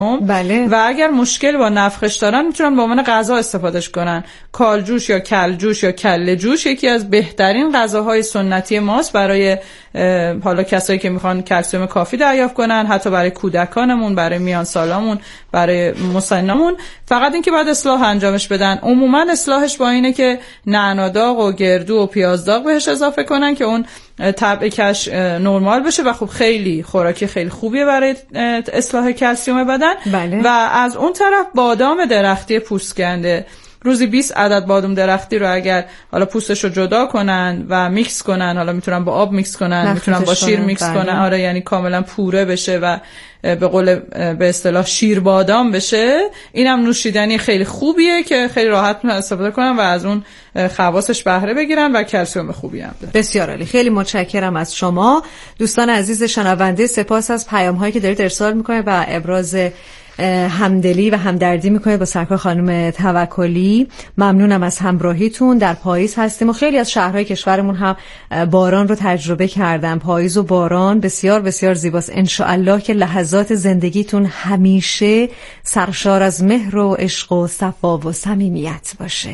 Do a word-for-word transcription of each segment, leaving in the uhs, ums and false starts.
بله. و اگر مشکل با نفخش دارن میتونن به عنوان غذا استفادهش کنن. کالجوش یا کلجوش یا کله جوش یکی از بهترین غذاهای سنتی ماست برای حالا کسایی که میخوان کلسیم کافی دریافت کنن، حتی برای کودکانمون، برای میان سالامون، برای مسنامون. فقط این که باید اصلاح انجامش بدن. عموما اصلاحش با اینه که نعنا داغ و گردو و پیاز داغ بهش اضافه کنن که اون طبع کش نرمال بشه و خب خیلی خوراکی خیلی خوبیه برای اصلاح کلسیم بدن. بله. و از اون طرف بادام درختی پوستکنده، روزی بیست عدد بادام درختی رو اگر حالا پوستش رو جدا کنن و میکس کنن، حالا میتونن با آب میکس کنن، میتونن با شیر کنن. میکس بله. کنن، آره، یعنی کاملا پوره بشه و به قول به اصطلاح شیر بادام بشه. اینم نوشیدنی خیلی خوبیه که خیلی راحت میتونن استفاده کنن و از اون خواصش بهره بگیرن و کلسیم خوبی هم داره. بسیار عالی، خیلی متشکرم از شما دوستان عزیز شنونده. سپاس از پیام هایی که دارید ارسال میکنید و ابراز همدلی و همدردی میکنه با سرکار خانم توکلی. ممنونم از همراهیتون. در پاییز هستیم و خیلی از شهرهای کشورمون هم باران رو تجربه کردن. پاییز و باران بسیار بسیار زیباست. انشاءالله که لحظات زندگیتون همیشه سرشار از مهر و عشق و صفا و صمیمیت باشه.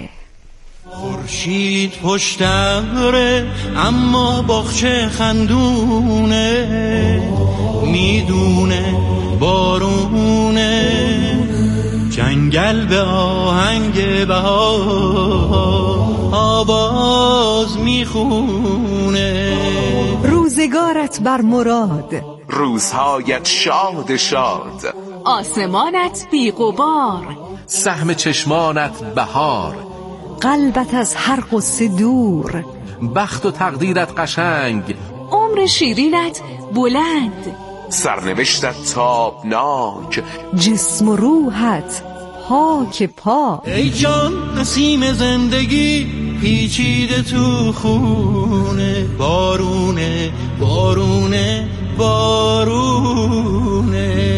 خورشید پشت ابره اما باغچه خندونه، میدونه بارونه، جنگل به آهنگ بهار آواز میخونه. روزگارت بر مراد، روزهایت شاد شاد، آسمانت بی غبار، سهم چشمانت بهار، قلبت از هر قصه دور، بخت و تقدیرت قشنگ، عمر شیرینت بلند، سرنوشتت تابناک، جسم و روحت پاک پاک. ای جان نسیم زندگی پیچیده تو خونه، بارونه بارونه بارونه.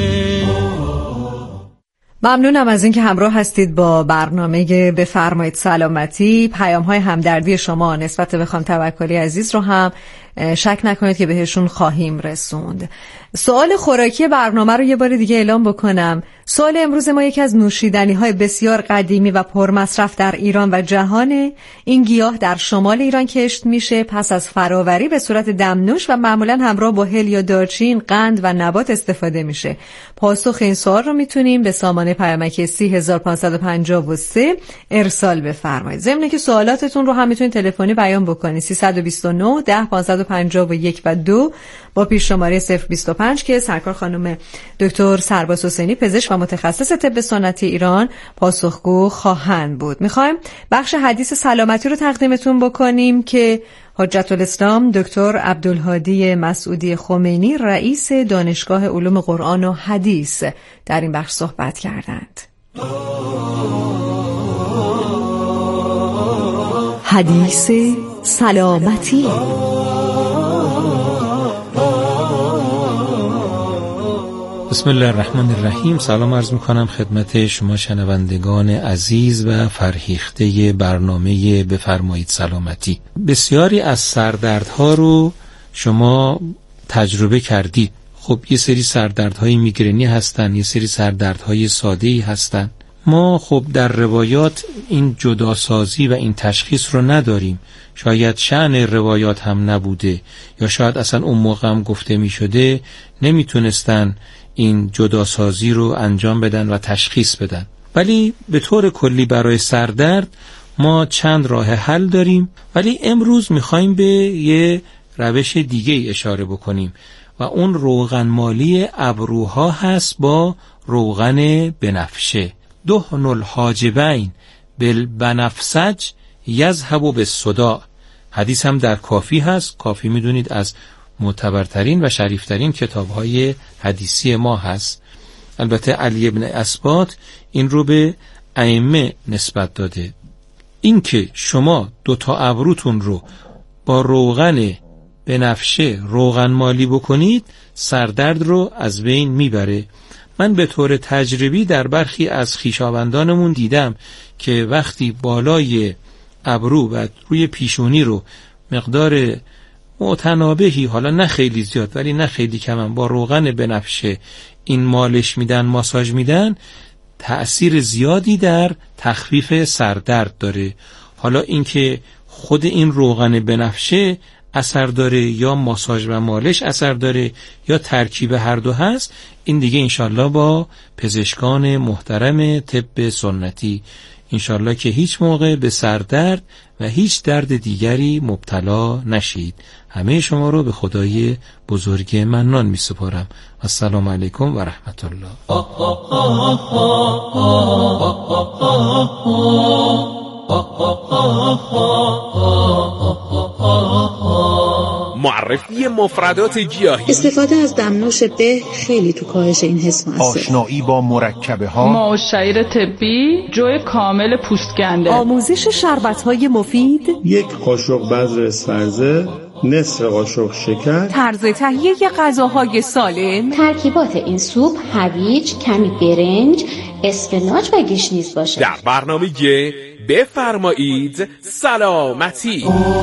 ممنونم از اینکه همراه هستید با برنامه بفرمایید سلامتی. پیام‌های همدردی شما نسبت به خانم توکلی عزیز رو هم شک نکنید که بهشون خواهیم رسوند. سوال خوراکی برنامه رو یه بار دیگه اعلام بکنم. سوال امروز ما یکی از نوشیدنی‌های بسیار قدیمی و پرمصرف در ایران و جهانه. این گیاه در شمال ایران کشت میشه، پس از فراوری به صورت دمنوش و معمولاً همراه با هل یا دارچین، قند و نبات استفاده میشه. پاسخ این سوال رو میتونیم به سامانه پیامکی سی هزار و پانصد و پنجاه و سه ارسال بفرمایید. ضمن که سوالاتتون رو هم میتونید تلفنی بیان بکنید سیصد و بیست و نه ده پانصد و پنجاه و یک و دو با پیش شماره صفر بیست و پنج که سرکار خانم دکتر سرباز حسینی پزشک و متخصص طب سنتی ایران پاسخگو خواهند بود. میخوایم بخش حدیث سلامتی رو تقدیمتون بکنیم که حجت الاسلام دکتر عبدالهادی مسعودی خمینی رئیس دانشگاه علوم قرآن و حدیث در این بخش صحبت کردند. حدیث سلامتی. بسم الله الرحمن الرحیم. سلام عرض میکنم خدمت شما شنوندگان عزیز و فرهیخته برنامه بفرمایید سلامتی. بسیاری از سردردها رو شما تجربه کردید. خب یه سری سردردهای میگرنی هستن، یه سری سردردهای ساده‌ای هستن. ما خب در روایات این جداسازی و این تشخیص رو نداریم. شاید شأن روایات هم نبوده یا شاید اصلا اون موقع هم گفته می شده نمیتونستن این جداسازی رو انجام بدن و تشخیص بدن. ولی به طور کلی برای سردرد ما چند راه حل داریم، ولی امروز میخوایم به یه روش دیگه اشاره بکنیم و اون روغن مالی ابروها هست با روغن بنفشه. دهن الحاجبین بالبنفسج یذهب بالصداع. حدیث هم در کافی هست. کافی میدونید از معتبرترین و شریفترین کتاب‌های حدیثی ما هست. البته علی ابن اسبات این رو به ائمه نسبت داده. این که شما دو تا ابروتون رو با روغن بنفشه روغن مالی بکنید سردرد رو از بین میبره. من به طور تجربی در برخی از خویشاوندانمون دیدم که وقتی بالای ابرو و روی پیشونی رو مقدار متنابهی، حالا نه خیلی زیاد ولی نه خیلی کم، با روغن بنفشه این مالش میدن، ماساژ میدن، تأثیر زیادی در تخفیف سردرد داره. حالا اینکه خود این روغن بنفشه اثر داره یا ماساژ و مالش اثر داره یا ترکیب هر دو هست، این دیگه انشالله با پزشکان محترم طب سنتی انشالله که هیچ موقع به سردرد و هیچ درد دیگری مبتلا نشید. همه شما رو به خدای بزرگ منان می سپارم. السلام علیکم و رحمت الله. معرفی مفردات گیاهی. استفاده از دمنوش به خیلی تو کاهش این حس موثره. آشنایی با مرکبه ها. ما و شعیر طبی، جوی کامل پوستکنده. آموزش شربت‌های مفید. یک قاشق بذر اسفرزه، نصف قاشق شکر. طرز تهیه غذاهای سالم. ترکیبات این سوپ هویج، کمی برنج، اسفناج و گشنیز باشه. در برنامه بفرمایید سلامتی.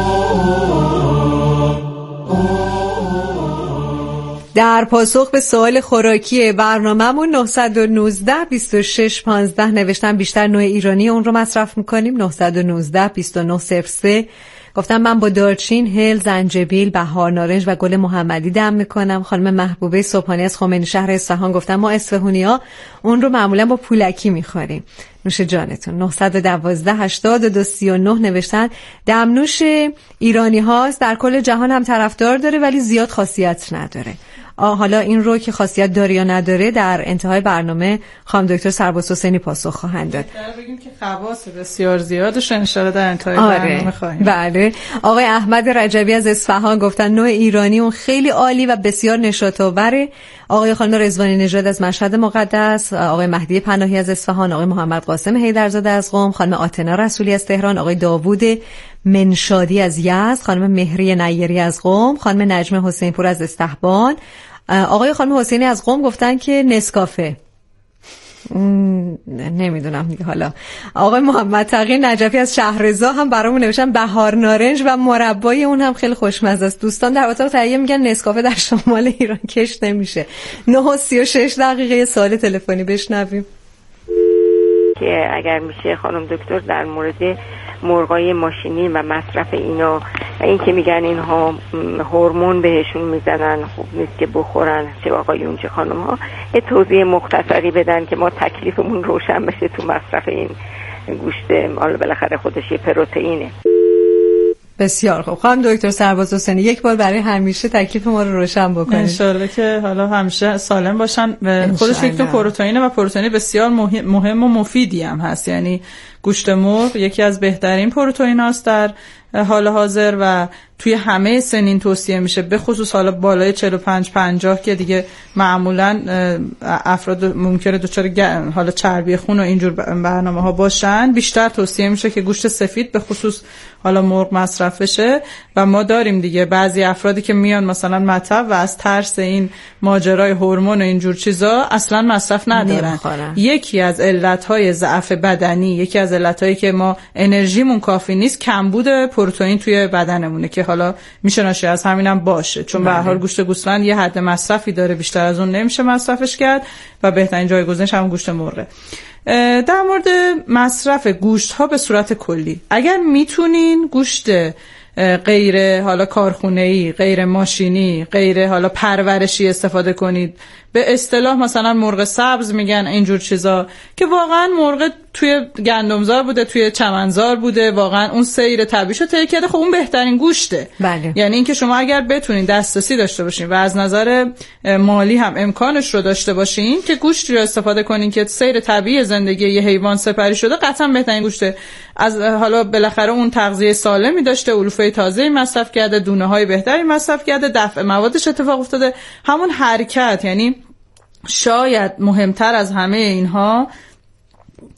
در پاسخ به سوال خوراکی برنامه‌مون نه یک نه بیست و شش پانزده نوشتم بیشتر نوع ایرانی اون رو مصرف میکنیم. نه یک نه بیست و نه صفر سه گفتم من با دارچین، هل، زنجبیل، بهار نارنج و گل محمدی دم میکنم. خانم محبوبه صبحانی از خمینی شهر اصفهان گفتم ما اصفهانی‌ها اون رو معمولا با پولکی میخوریم. نوش جانتون. نه یک دو هشتاد و دو سی و نه نوشتن دمنوش ایرانی هاست، در کل جهان هم طرفدار داره ولی زیاد خاصیت نداره. آه حالا این رو که خاصیت داره یا نداره در انتهای برنامه خانم دکتر سرباز حسینی پاسخ خواهند داد. بگیم که خواص بسیار زیادش ان شاءالله در انتهای آره. برنامه خواهیم. بله. آقای احمد رجبی از اصفهان گفتن نوع ایرانی اون خیلی عالی و بسیار نشاط‌آوره. آقای خانم رضوانی نژاد از مشهد مقدس، آقای مهدی پناهی از اصفهان، آقای محمد قاسم حیدرزاده از قم، خانم آتنا رسولی از تهران، آقای داوود منشادی از یزد، خانم مهری نیری از قم، خانم نجم حسینپور از استحبان، آقای خانم حسینی از قم گفتن که نسکافه. نمیدونم دیگه. حالا آقای محمد تقی نجفی از شهرزا هم برامون نوشتن بهار نارنج و مربای اون هم خیلی خوشمزه است. دوستان در اتاق تهیه میگن نسکافه در شمال ایران کش نمیشه. نه و سی و شش دقیقه سوال تلفنی بشنویم که اگر میشه خانم دکتر در مورد مرغای ماشینی و مصرف اینا و این که میگن اینها هورمون بهشون میزنن خوب نیست که بخورن، چه آقایون چه خانم ها، یه توضیح مختصری بدن که ما تکلیفمون روشن بشه تو مصرف این گوشت. حالا بالاخره خودش یه پروتئینه. بسیار خوب. خانم دکتر سرباز حسینی یک بار برای همیشه تکلیف ما رو روشن بکنید. انشالله که حالا همیشه سالم باشن. خودش یک نوع پروتئینه و پروتئین بسیار مهم و مفیدی هم هست. یعنی گوشت مرغ یکی از بهترین پروتئین هاست در حال حاضر و توی همه سنین توصیه میشه، به خصوص حالا بالای چهل و پنج پنجاه که دیگه معمولا افراد ممکنه دچار حالا چربی خون و اینجور برنامه ها باشن، بیشتر توصیه میشه که گوشت سفید به خصوص حالا مرغ مصرف بشه. و ما داریم دیگه بعضی افرادی که میان مثلا مطب و از ترس این ماجرای هورمون و اینجور چیزا اصلا مصرف ندارن. نمیخورن. یکی از علتهای ضعف بدنی، یکی از علتهایی که ما انرژیمون کافی نیست کمبود پروتئین توی بدنمونه که حالا میشه ناشی از همینم باشه، چون به هر حال گوشت گوسفند یه حد مصرفی داره، بیشتر از اون نمیشه مصرفش کرد و بهترین جایگزینش هم گوشت مرغه. در مورد مصرف گوشت ها به صورت کلی اگر میتونین گوشت غیر حالا کارخونه‌ای، غیر ماشینی، غیر حالا پرورشی استفاده کنید، به اصطلاح مثلا مرغ سبز میگن اینجور چیزا که واقعا مرغ توی گندمزار بوده، توی چمنزار بوده، واقعا اون سیر طبیعیشو طی کرده، خب اون بهترین گوشته. بله. یعنی اینکه شما اگر بتونین دسترسی داشته باشین و از نظر مالی هم امکانش رو داشته باشین که گوشتی رو استفاده کنین که سیر طبیعی زندگی یه حیوان سپری شده، قطعا بهترین گوشته. از حالا بالاخره اون تغذیه سالمی داشته، علوفه تازه‌ای مصرف کرده، دونه‌های بهتری مصرف کرده، دفع موادش اتفاق افتاده، همون حرکت. یعنی شاید مهمتر از همه اینها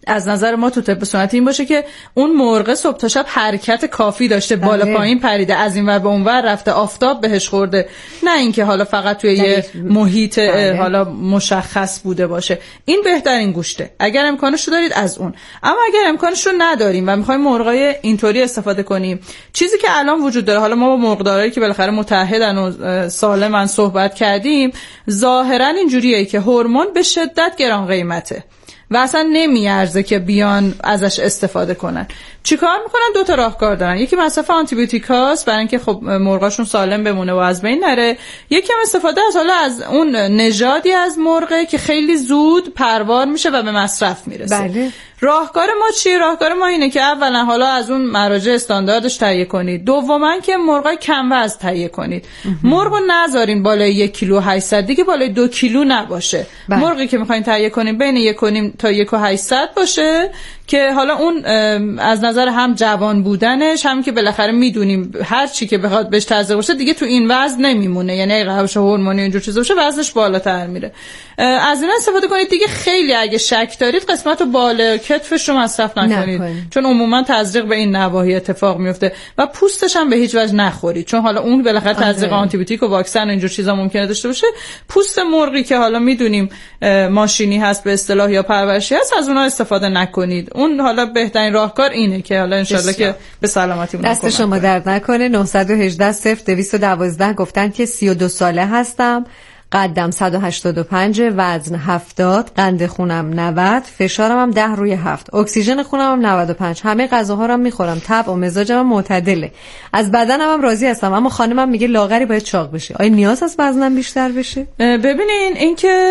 از نظر ما تو طب سنتی این باشه که اون مرغ صبح تا شب حرکت کافی داشته، بالا پایین پریده، از این ور به اون ور رفته، آفتاب بهش خورده، نه اینکه حالا فقط توی یه محیط حالا مشخص بوده باشه. این بهترین گوشته اگر امکانش رو دارید از اون. اما اگر امکانش رو نداریم و میخوایم مرغای اینطوری استفاده کنیم، چیزی که الان وجود داره، حالا ما با مرغدارایی که بالاخره متحدن و سالمن صحبت کردیم، ظاهرا اینجوریه که هورمون به شدت گران قیمته و اصلا نمیارزه که بیان ازش استفاده کنن. چیکار میکنن؟ دو تا راهکار دارن. یکی مصرف آنتی بیوتیکاست برای اینکه خب مرغاشون سالم بمونه و از بین نره. یکی هم استفاده از حالا از اون نژادی از مرغه که خیلی زود پروار میشه و به مصرف میرسه. بله. راهکار ما چیه؟ راهکار ما اینه که اولا حالا از اون مراجع استانداردش تهیه کنید. دوما که مرغای کم وزن تهیه کنید. مرغو نذارین بالای یک کیلو هشتصد، دیگه بالای دو کیلو نباشه. بله. مرغی که میخواین تهیه کنین بین یک و نیم تا یک و هشتصد باشه که حالا اون از نظر هم جوان بودنش، هم که بالاخره میدونیم هر چی که بخواد بهش تزریق باشه دیگه تو این وزن نمیمونه، یعنی اگه روش هورمونی اینجور چیزا باشه وزنش بالاتر میره. از اینا استفاده کنید دیگه. خیلی اگه شک دارید قسمت بالا کتفش رو مصرف نکنید نه چون عموما تزریق به این نواحی اتفاق میفته و پوستش هم به هیچ وجه نخورید، چون حالا اون بالاخره تزریق آنتی بیوتیک و واکسن و اینجور چیزا ممکنه داشته باشه. پوست مرغی که حالا میدونیم ماشینی هست به اصطلاح یا پرورشی هست، از اونها استفاده نکنید. اون حالا بهترین راهکار اینه که حالا ان شاءالله که به سلامتی اون دست شما درد نکنه. نه یک هشت صفر دویست و دوازده گفتن که سی و دو ساله هستم، قدم صد و هشتاد و پنج، وزن هفتاد، قند خونم نود، فشارم هم ده روی هفت، اکسیژن خونم هم نود و پنج، همه غذاها رو هم میخورم، طبع و مزاجم هم معتدله، از بدنم هم راضی هستم، اما خانمم میگه لاغری باید چاق بشه. آیا نیاز از وزنم بیشتر بشه؟ ببینین این که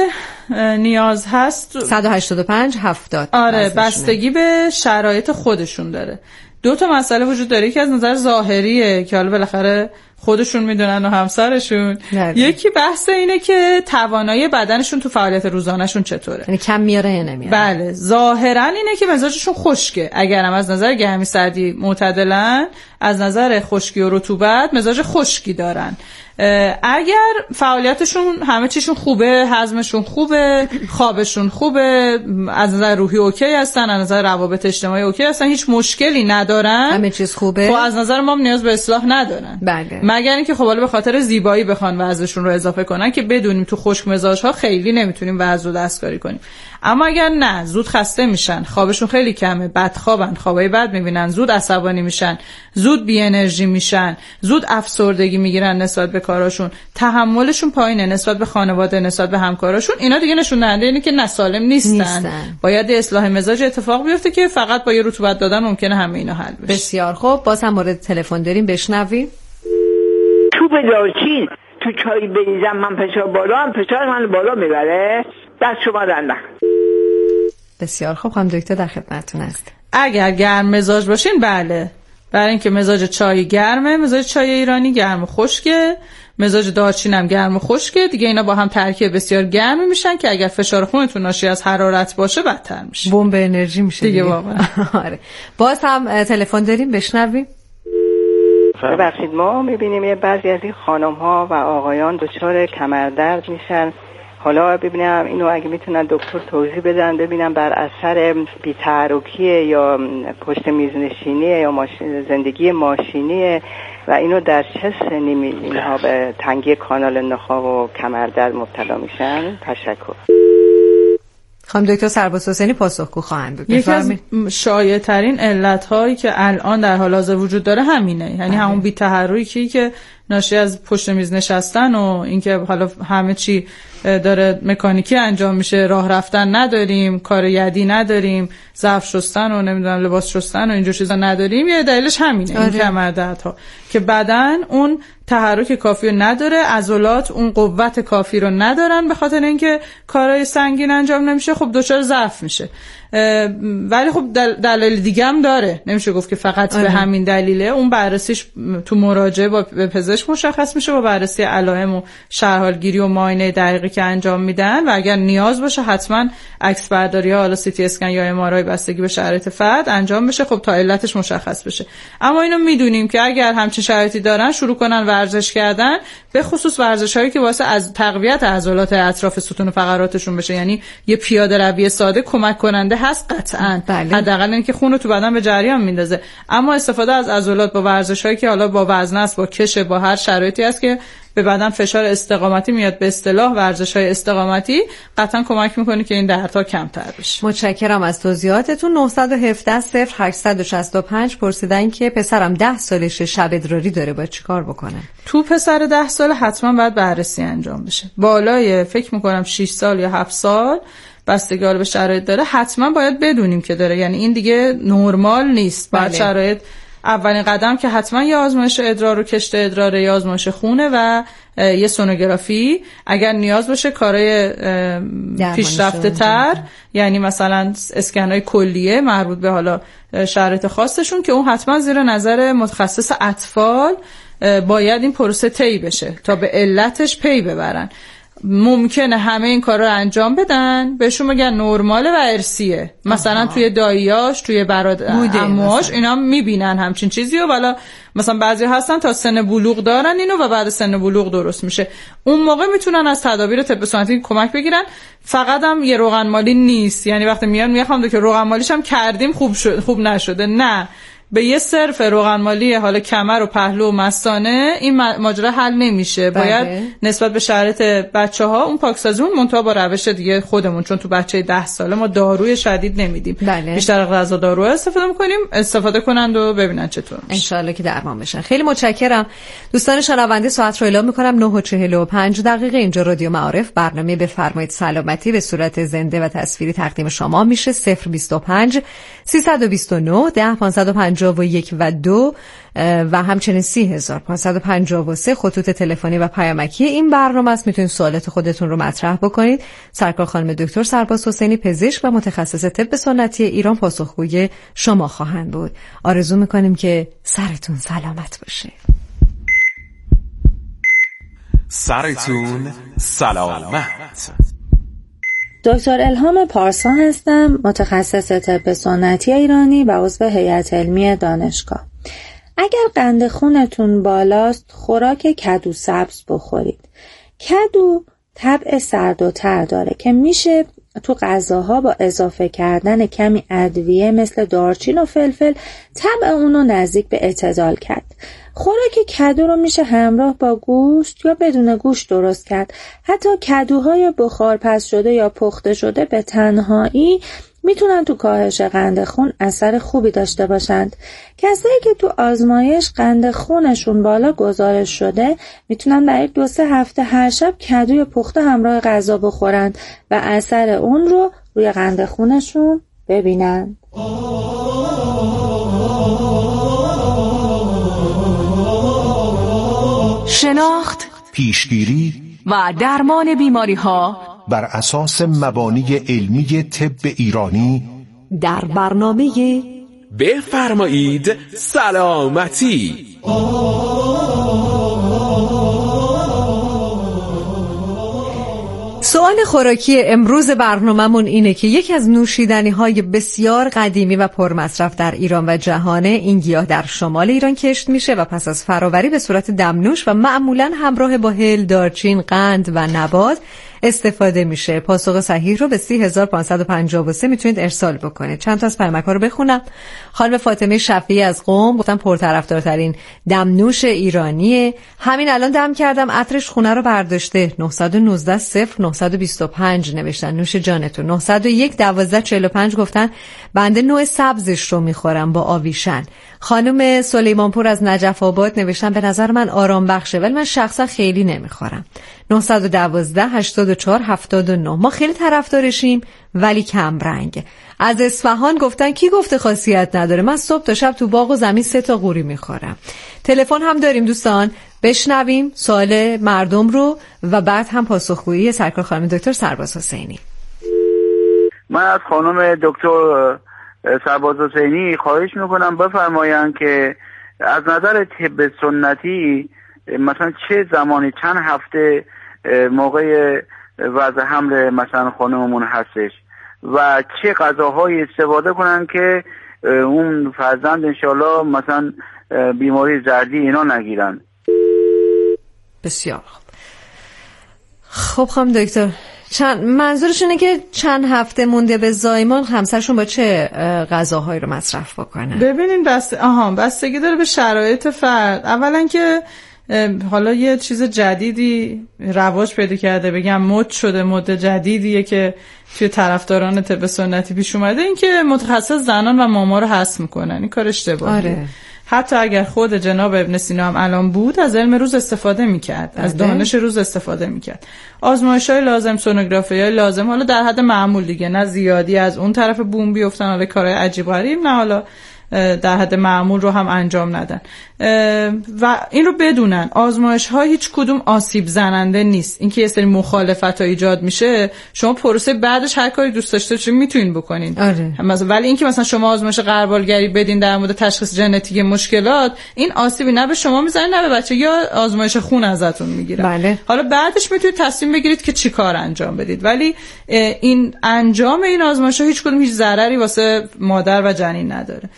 نیاز هست صد و هشتاد و پنج هفتاد. آره بستگی به شرایط خودشون داره. دو تا مسئله وجود داره که از نظر ظاهریه که حالا بالاخره خودشون میدونن و همسرشون. یکی بحث اینه که توانایی بدنشون تو فعالیت روزانه‌شون چطوره، یعنی کم میاره یا نمیاره. بله ظاهرا اینه که مزاجشون خشکه، اگرم از نظر گرمی سردی معتدلن، از نظر خشکی و رطوبت مزاج خشکی دارن. اگر فعالیتشون همه چیشون خوبه، هضمشون خوبه، خوابشون خوبه، از نظر روحی اوکی هستن، از نظر روابط اجتماعی اوکی هستن، هیچ مشکلی ندارن، همه چیز خوبه، خب از نظر ما نیاز به اصلاح ندارن. بله. مگر اینکه خب حالا به خاطر زیبایی بخوان وزنشون رو اضافه کنن که بدونیم تو خشک مزاج‌ها خیلی نمیتونیم وزن رو دستکاری کنیم. اما اگر نه، زود خسته میشن، خوابشون خیلی کمه، بدخوابن، خوابای بد میبینن، زود عصبانی میشن، زود بی انرژی میشن، زود افسردگی میگیرن نسبت به کاراشون، تحملشون پایینه نسبت به خانواده، نسبت به همکاراشون، اینا دیگه نشون دهنده اینه که نه سالم نیستن. نیستن. باید اصلاح مزاج اتفاق بیفته که فقط با یه رطوبت دادن ممکنه همه اینا حل بشه. بسیار خوب. باز هم مورد تلفن داریم، بشنویم. تو به دارچین تو چای بریزم من فشار بالا هم فشار من بالا میبره. دست شما دندن. بسیار خوب. خانم دکتر در خدمتتون هست. اگر گرم مزاج باشین بله، برای اینکه مزاج چای گرمه، مزاج چای ایرانی گرم و خشکه، مزاج دارچین هم گرم و خشکه، دیگه اینا با هم ترکیب بسیار گرمی میشن که اگر فشار خونتون ناشی از حرارت باشه بدتر میشه، بمب انرژی میشه دیگه واقعا. آره. باز هم تلفن داریم، بشنویم. ببخشید ما میبینیم یه بعضی از این خانم ها و آقایان دچار کمردرد میشن. حالا ببینم اینو اگه میتونن دکتر توضیح بدن، ببینم بر اثر بی‌تحرکیه یا پشت میز نشینیه یا ماشین زندگی ماشینیه و اینو در چه سنی اینها به تنگی کانال نخاع و کمردرد مبتلا میشن؟ تشکر. خانم دکتر سرباز حسینی پاسخگو خواهند بود. یکی از شایع ترین علت هایی که الان در حال حاضر وجود داره همینه، یعنی همون بی‌تحرکی که ناشی از پشت میز نشستن و اینکه حالا همه چی داره مکانیکی انجام میشه، راه رفتن نداریم، کار یدی نداریم، ظرف شستن و نمیدونم لباس شستن و اینجور چیزا نداریم، یه دلیلش همینه. آره. این کمردردها که بدن اون تحرک کافی رو نداره، عضلات اون قوت کافی رو ندارن، به خاطر اینکه کارهای سنگین انجام نمیشه، خب دچار ضعف میشه. ولی خب دل دلیل دیگه هم داره، نمیشه گفت که فقط آره. به همین دلیله. اون بررسیش تو مراجعه با پزشک پزشک مشخص میشه با بررسی علائم و شرحالگیری و معاینه دقیقی که انجام میدن و اگر نیاز باشه حتما عکس برداری ها، حالا سی تی اسکن یا ام آر آی بستگی به شرایط فرد انجام بشه، خب تا علتش مشخص بشه. اما اینو میدونیم که اگر همچین شرایطی دارن شروع کنن ورزش کردن، به خصوص ورزش‌هایی که واسه از تقویت عضلات اطراف ستون فقراتشون بشه، یعنی یه پیاده روی ساده کمک کننده هست قطعاً، حداقل اینکه خون رو تو بدن به جریان میندازه. اما استفاده از عضلات با ورزش‌هایی که حالا با وزن است، با کش، با هر شرایطی است که به بدن فشار استقامتی میاد، به اصطلاح ورزش‌های استقامتی، قطعاً کمک میکنه که این دردها کمتر بشه. متشکرم از توضیحاتتون. نه یک هفت صفر هشت شش پنج پرسیدن که پسرم ده سالشه شب ادراری داره، باید چیکار بکنه؟ تو پسر ده سال حتما باید بررسی انجام بشه. بالای فکر میکنم شش سال یا هفت سال بستگی به شرایط داره، حتما باید بدونیم که داره، یعنی این دیگه نرمال نیست. بعد شرایط اولین قدم که حتما یه آزمایش ادرار و کشت ادرار، یا آزمایش خونه و یه سونوگرافی، اگر نیاز باشه کارهای پیشرفته تر، یعنی مثلا اسکن‌های کلیه مربوط به حالا شرایط خاصشون که اون حتما زیر نظر متخصص اطفال باید این پروسه طی بشه تا به علتش پی ببرن. ممکنه همه این کار رو انجام بدن، بهشون بگن نرماله و ارثیه، مثلا آها. توی داییاش، توی برادر عموهاش اینا میبینن همچین چیزی و بالا مثلا بعضی هستن تا سن بلوغ دارن اینو و بعد سن بلوغ درست میشه، اون موقع میتونن از تدابیر طب سنتی کمک بگیرن. فقط هم یه روغن مالی نیست، یعنی وقتی میان میخوام که روغن مالیش هم کردیم خوب شد خوب نشده، نه، به یه صرف روغن مالی حالا کمر و پهلو و مثانه این ماجرا حل نمیشه. باید بله. نسبت به شرایط بچه‌ها اون پاکسازی اون منتها با روش دیگه خودمون، چون تو بچه ده ساله ما داروی شدید نمیدیم، بله. بیشتر غذا دارو استفاده می‌کنیم، استفاده کنند و ببینن چطور میشه. ان شاءالله که درمان بشن. خیلی متشکرم دوستان شنونده. ساعت رو اعلام می‌کنم نه و چهل و پنج دقیقه. اینجا رادیو معارف، برنامه بفرمایید سلامتی به صورت زنده و تصویری تقدیم شما میشه. صفر بیست و پنج سیصد و بیست و نه ده پانصد و پنجاه و یک و دو و همچنین سی هزار پانصد و پنجاه و سه خطوط تلفنی و پیامکی این برنامه است. میتونید سوالات خودتون رو مطرح بکنید. سرکار خانم دکتر سرباز حسینی، پزشک و متخصص طب سنتی ایران، پاسخگوی شما خواهند بود. آرزو میکنیم که سرتون سلامت باشه. سرتون سلامت. دکتر الهام پارسا هستم، متخصص طب سنتی ایرانی و عضو هیئت علمی دانشگاه. اگر قند خونتون بالاست، خوراک کدو سبز بخورید. کدو طبع سرد و تر داره که میشه تو غذاها با اضافه کردن کمی ادویه مثل دارچین و فلفل طبع اونو نزدیک به اعتدال کرد. خوراک کدو رو میشه همراه با گوشت یا بدون گوشت درست کرد. حتی کدوهای بخارپز شده یا پخته شده به تنهایی میتونن تو کاهش قند خون اثر خوبی داشته باشند. کسایی که تو آزمایش قند خونشون بالا گزارش شده میتونن برای دو سه هفته هر شب کدوی پخته همراه غذا بخورند و اثر اون رو روی قند خونشون ببینن. شناخت، پیشگیری و درمان بیماری ها بر اساس مبانی علمی طب ایرانی در برنامه بفرمایید سلامتی. سوال خوراکی امروز برنامه‌مون اینه که یکی از نوشیدنی‌های بسیار قدیمی و پرمصرف در ایران و جهانه، این گیاه در شمال ایران کشت میشه و پس از فراوری به صورت دمنوش و معمولاً همراه با هل، دارچین، قند و نبات استفاده میشه. پاسخ صحیح رو به سی هزار پانصد و پنجاه و سه میتونید ارسال بکنید. چند تا از پیامک‌ها رو بخونم. خانم فاطمه شفیعی از قم گفتن پرطرفدارترین دمنوش ایرانیه. همین الان دم کردم، عطرش خونه رو برداشته. نه یک نه صفر نه دو پنج نوشتن. نوش جانتون. نه صفر یک دوازده چهل و پنج گفتن بنده نوع سبزش رو میخورم با آویشن. خانم سلیمانپور از نجف آباد نوشتن به نظر من آرام بخشه ولی من شخصا خیلی نمیخورم. نه یک دو هشت چهار هفت نه ما خیلی طرفدارشیم ولی کم رنگ. از اصفهان گفتن کی گفته خاصیت نداره، من صبح تا شب تو باغ و زمین سه تا قوری میخورم. تلفن هم داریم دوستان، بشنویم سوال مردم رو و بعد هم پاسخگویی سرکار خانم دکتر سرباز حسینی. من از خانم دکتر سرباز حسینی خواهش میکنم بفرمایند که از نظر طب سنتی مثلا چه زمانی چند هفته موقع وضع حمل مثلا خانممون هستش و چه غذاهایی استفاده کنن که اون فرزند انشالله مثلا بیماری زردی اینا نگیرن. بسیار خوب. خب خانم دکتر، چند منظورش اینه که چند هفته مونده به زایمان همسرشون با چه غذاهایی رو مصرف بکنن؟ ببینین بس آها بستگی داره به شرایط فرد. اولا که حالا یه چیز جدیدی رواج پیدا کرده، بگم مد شده، مد جدیدیه که توی طرفداران طب سنتی پیش اومده، این که متخصص زنان و ماما رو حذف میکنن. این کار اشتباهیه. آره. حتی اگر خود جناب ابن سینا هم الان بود از علم روز استفاده میکرد، از دانش روز استفاده میکرد. آزمایش‌های لازم، سونوگرافی‌های لازم، حالا در حد معمول دیگه، نه زیادی از اون طرف بوم بیفتن، حالا کارهای عجیب غریب، نه حالا در حد معمول رو هم انجام ندن. و این رو بدونن آزمایش ها هیچ کدوم آسیب زننده نیست. اینکه یه سری مخالفت ها ایجاد میشه، شما پروسه بعدش هر کاری دوست داشته باشین میتونین بکنین. آره. مثلا ولی اینکه مثلا شما آزمایش غربالگری بدین در مورد تشخیص ژنتیک مشکلات، این آسیبی نه به شما میزنه نه به بچه، یا آزمایش خون ازتون میگیرن. بله. حالا بعدش میتونید تصمیم بگیرید که چی کار انجام بدید، ولی این انجام این آزمایش ها هیچ کدوم هیچ ضرری واسه مادر و جنین نداره.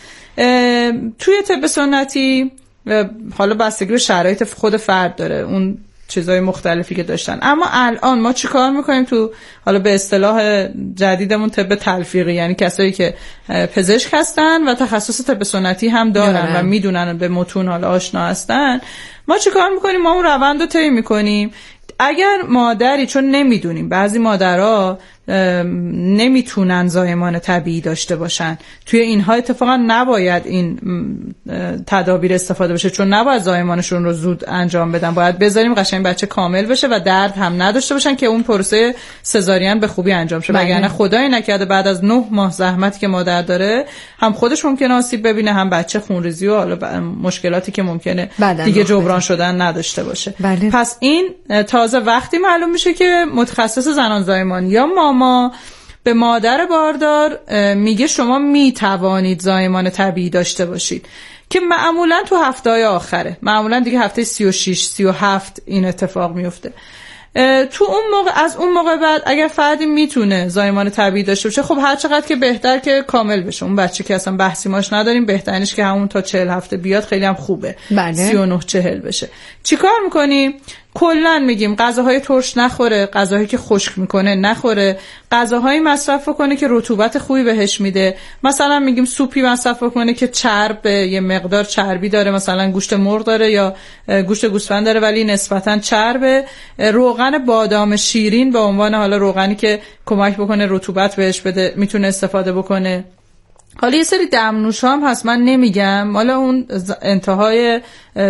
توی طب سنتی حالا بستگی به شرایط خود فرد داره، اون چیزای مختلفی که داشتن. اما الان ما چی کار میکنیم تو حالا به اصطلاح جدیدمون طب تلفیقی، یعنی کسایی که پزشک هستن و تخصص طب سنتی هم دارن و میدونن به متون حالا آشنا هستن. ما چی کار میکنیم؟ ما اون روند رو طی میکنیم. اگر مادری، چون نمیدونیم بعضی مادرها نمیتونن زایمان طبیعی داشته باشن، توی اینها اتفاقا نباید این تدابیر استفاده بشه، چون نباید زایمانشون رو زود انجام بدن، باید بذاریم قشنگ بچه کامل بشه و درد هم نداشته باشن که اون پروسه سزارین به خوبی انجام شه. وگرنه خدای نکرده بعد از نه ماه زحمتی که مادر داره هم خودش ممکنه آسیب ببینه، هم بچه خونریزی و حالا مشکلاتی که ممکنه دیگه جبران شدن نداشته باشه. بله. پس این تازه وقتی معلوم میشه که متخصص زنان زایمان یا ماما به مادر باردار میگه شما میتوانید زایمان طبیعی داشته باشید، که معمولا تو هفته‌های آخره، معمولا دیگه هفته سی و شش سی و هفت این اتفاق میفته. تو اون موقع، از اون موقع بعد اگر فردی میتونه زایمان طبیعی داشته باشه، خب هر چقدر که بهتر که کامل بشه. اون بچه که اصلا بحثی ماش نداریم، بهترینش که همون تا چهل هفته بیاد، خیلی هم خوبه. بله. سی و نه چهل بشه. چیکار میکنیم؟ کلا میگیم غذاهای ترش نخوره، غذاهایی که خشک میکنه نخوره، غذاهایی مصرف کنه که رطوبت خوبی بهش میده. مثلا میگیم سوپی مصرف کنه که چرب، یه مقدار چربی داره، مثلا گوشت مرغ داره یا گوشت گوسفند داره ولی نسبتا چربه. روغن بادام شیرین به عنوان حالا روغنی که کمک بکنه رطوبت بهش بده میتونه استفاده بکنه. حالا یه سری دمنوش هم هست، من نمیگم، حالا اون انتهای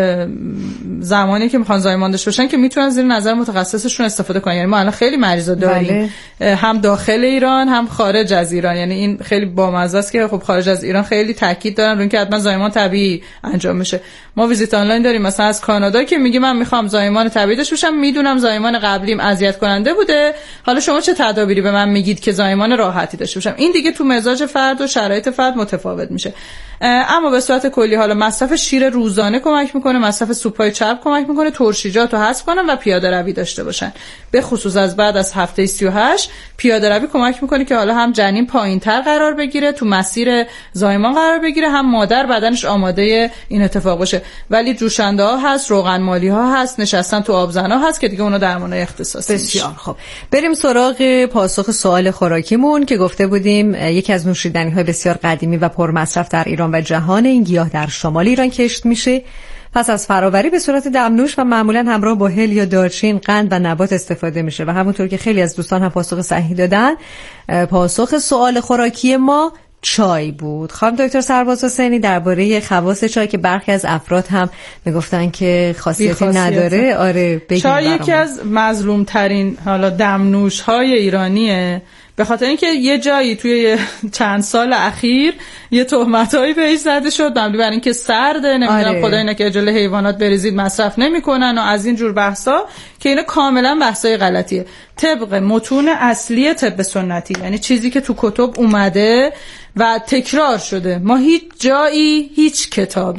زمانی که میخوان زایمان داشته باشن که میتونن زیر نظر متخصصشون استفاده کنن. یعنی ما الان خیلی مریضا داریم. بله. هم داخل ایران هم خارج از ایران. یعنی این خیلی بامزه است که خب خارج از ایران خیلی تاکید دارن روی اینکه حتما زایمان طبیعی انجام بشه. ما ویزیت آنلاین داریم مثلا از کانادا که میگه من میخوام زایمان طبیعی داشته باشم، میدونم زایمان قبلیم اذیت کننده بوده، حالا شما چه تدابیری به من میگید که زایمان راحتی داشته باشم. این دیگه تو مزاج فرد و شرایط فرد متفاوت میشه. اما به صورت کلی حالا مصرف شیر روزانه کمک میکنه، مصرف سوپای چرب کمک میکنه، ترشیجات رو حذف کنن و پیاده روی داشته باشن. به خصوص از بعد از هفته سی و هشت پیاده روی کمک میکنه که حالا هم جنین پایینتر قرار بگیره، تو مسیر زایمان قرار بگیره، هم مادر بدنش آماده این اتفاق باشه. ولی جوشنده ها هست، روغن مالی ها هست، نشستن تو آبزنا هست که دیگه اونا درمانای اختصاصی میشه. بسیار خب، بریم سراغ پاسخ سوال خوراکیمون که گفته بودیم یکی از نوشیدنی های بسیار قدیمی و پرمصرف در ایران و جهان این گیاه در شمال ایران کشت میشه. پس از فراوری به صورت دمنوش و معمولا همراه با هل یا دارچین، قند و نبات استفاده میشه و همونطور که خیلی از دوستان هم پاسخ صحیح دادن، پاسخ سوال خوراکی ما چای بود. خانم دکتر سرباز حسینی درباره خواص چای که برخی از افراد هم میگفتن که خاصیتی نداره، آره چای یکی از مظلوم ترین حالا دمنوش های ایرانیه، به خاطر اینکه یه جایی توی چند سال اخیر یه تهمتایی بهش زده شد مبنی بر اینکه سرده، نمیدونم آره. خدای نکنه جلوی حیوانات بریزید مصرف نمیکنن و از این جور بحثا که اینا کاملا بحثای غلطیه. طبق متون اصلی طب سنتی، یعنی چیزی که تو کتب اومده و تکرار شده، ما هیچ جایی، هیچ کتابی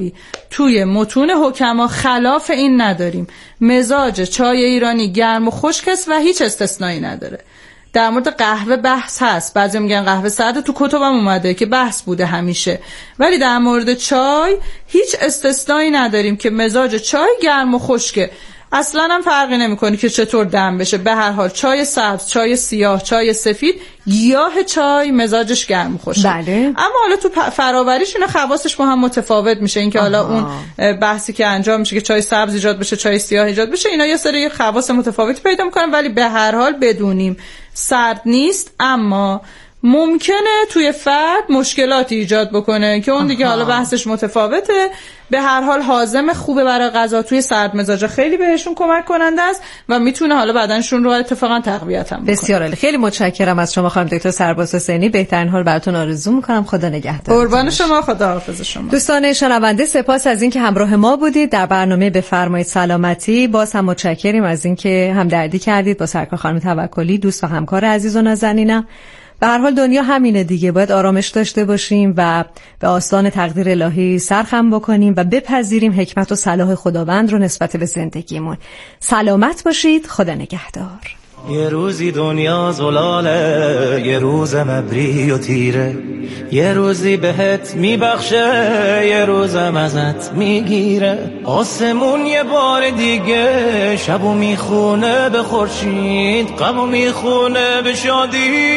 توی متون حکما خلاف این نداریم. مزاج چای ایرانی گرم و خشک است و هیچ استثنایی نداره. در مورد قهوه بحث هست، بعضی میگن قهوه سرده، تو کتبم اومده که بحث بوده همیشه، ولی در مورد چای هیچ استثنایی نداریم که مزاج چای گرم و خشکه. اصلا هم فرقی نمیکنه که چطور دم بشه. به هر حال چای سبز، چای سیاه، چای سفید، گیاه چای مزاجش گرم و خشکه. بله. اما حالا تو فراوریش اینا خواصش با هم متفاوت میشه. اینکه حالا اون بحثی که انجام میشه که چای سبز ایجاد بشه، چای سیاه ایجاد بشه، اینا یه سری خواص متفاوتی پیدا میکنن، ولی به هر حال بدونیم سرد نیست، اما ممکنه توی فرد مشکلاتی ایجاد بکنه که اون دیگه حالا بحثش متفاوته. به هر حال هاضم خوبه برای غذا، توی سرد مزاجا خیلی بهشون کمک کننده است و میتونه حالا بدنشون رو اتفاقا تقویت هم بکنه. بسیار عالی. خیلی متشکرم از شما خانم دکتر سرباز حسینی. بهترین حال براتون آرزو میکنم. خدا نگهدار. قربان شما. خدا حافظ شما. دوستان شنونده، سپاس از اینکه همراه ما بودید در برنامه بفرمایید سلامتی. باز هم متشکریم از اینکه همدردی کردید با سرکار خانم توکلی، دوست و همکار عزیز و نازنینم. به هر حال دنیا همینه دیگه، باید آرامش داشته باشیم و به آستان تقدیر الهی سرخم بکنیم و بپذیریم حکمت و صلاح خداوند رو نسبت به زندگیمون. سلامت باشید. خدا نگهدار. یه روزی دنیا زلاله، یه روز مبری و تیره، یه روزی بهت میبخشه، یه روزم ازت میگیره. آسمون یه بار دیگه شبو میخونه به خورشید، غمو میخونه به شادی،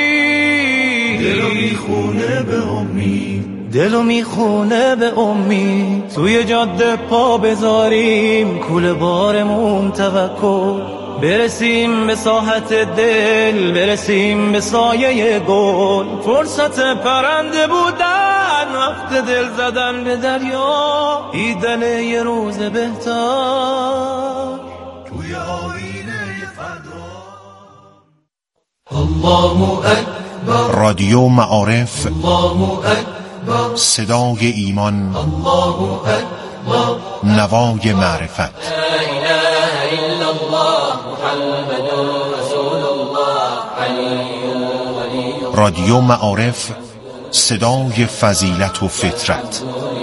دلو میخونه به امید، دلو میخونه به امید. توی جاده پا بذاریم، کوله بارمون توکل، برسیم به ساحت دل، برسیم به سایه گل. فرصت پرنده بودن، وقت دل زدن به دریا، دیدن یه روز بهتر توی آینه فردا. الله اکبر. رادیو معارف. الله اکبر. صدای ایمان. الله اکبر. نوای معرفت. لا اله الا الله محمد رسول الله علی ولی. رادیو معارف، صدای فضیلت و فطرت.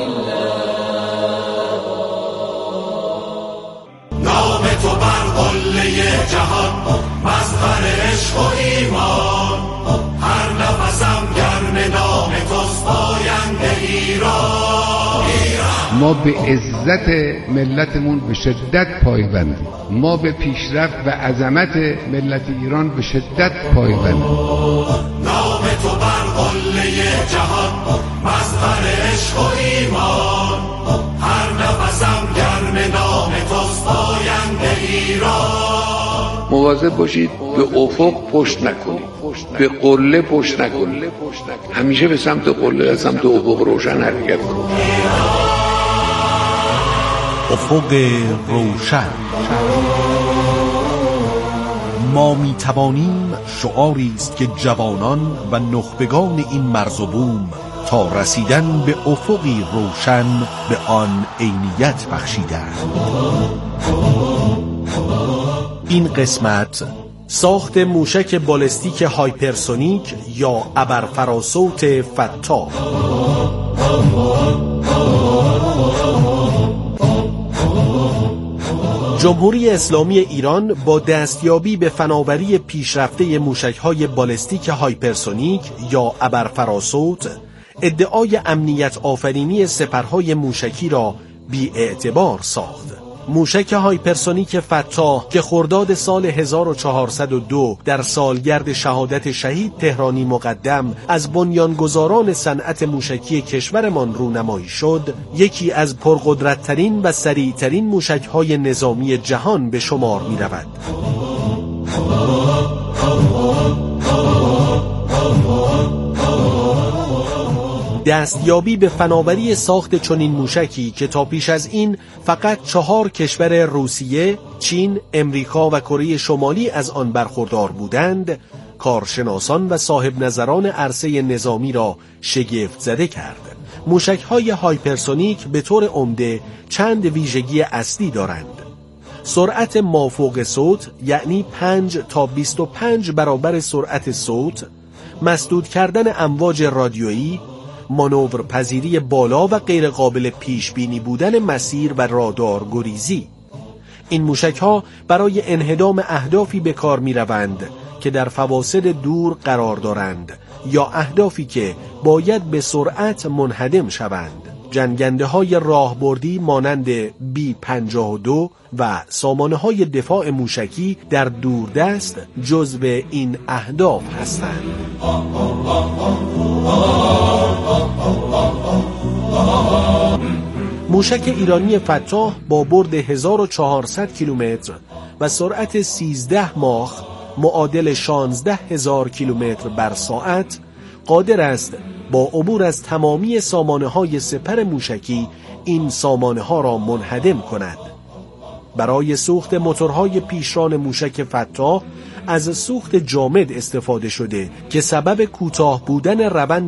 نام تو بر قله جهان، مظهر عشق و ایمان. هر نفسم گرم نام توست، پاینده ایران. ما به عزت ملتمون به شدت پایبندیم، ما به پیشرفت و عظمت ملت ایران به شدت پایبندیم. نام تو بر قله جهان، مظهر عشق و ایمان. هر نفسم گرم نام توست، پاینده ایران. مواظب باشید به افق پشت نکنید، به قله پشت نکنید، همیشه به سمت قله، سمت افق روشن حرکت کنید. افق روشن. ما می توانیم شعاری است که جوانان و نخبگان این مرز و بوم تا رسیدن به افقی روشن به آن عینیت بخشیدند. این قسمت ساخت موشک بالستیک هایپرسونیک یا ابرفراسوت فتاح. جمهوری اسلامی ایران با دستیابی به فناوری پیشرفته موشک‌های بالستیک هایپرسونیک یا ابرفراسوت ادعای امنیت آفرینی سپرهای موشکی را بی اعتبار ساخت. موشک هایپرسونیک فتاح که خرداد سال هزار و چهارصد و دو در سالگرد شهادت شهید تهرانی مقدم از بنیانگذاران صنعت موشکی کشورمان رونمایی شد، یکی از پرقدرت‌ترین و سریع‌ترین موشک‌های نظامی جهان به شمار می‌رود. دستیابی به فناوری ساخت چنین موشکی که تا پیش از این فقط چهار کشور روسیه، چین، امریکا و کره شمالی از آن برخوردار بودند، کارشناسان و صاحب نظران عرصه نظامی را شگفت زده کرد. موشک‌های هایپرسونیک به طور عمده چند ویژگی اصلی دارند. سرعت مافوق صوت، یعنی پنج تا بیست و پنج برابر سرعت صوت، مسدود کردن امواج رادیویی، مانور پذیری بالا و غیر قابل پیش بینی بودن مسیر و رادار گریزی. این موشک‌ها برای انهدام اهدافی به کار می‌روند که در فواصل دور قرار دارند یا اهدافی که باید به سرعت منهدم شوند. جنگنده‌های راهبردی مانند بی پنجاه و دو و سامانه‌های دفاع موشکی در دوردست جزو این اهداف هستند. موشک ایرانی فتاح با برد هزار و چهارصد کیلومتر و سرعت سیزده ماخ معادل شانزده هزار کیلومتر بر ساعت قادر است با عبور از تمامی سامانه‌های سپر موشکی این سامانه‌ها را منهدم کند. برای سوخت موتورهای پیشران موشک فتاح از سوخت جامد استفاده شده که سبب کوتاه بودن روند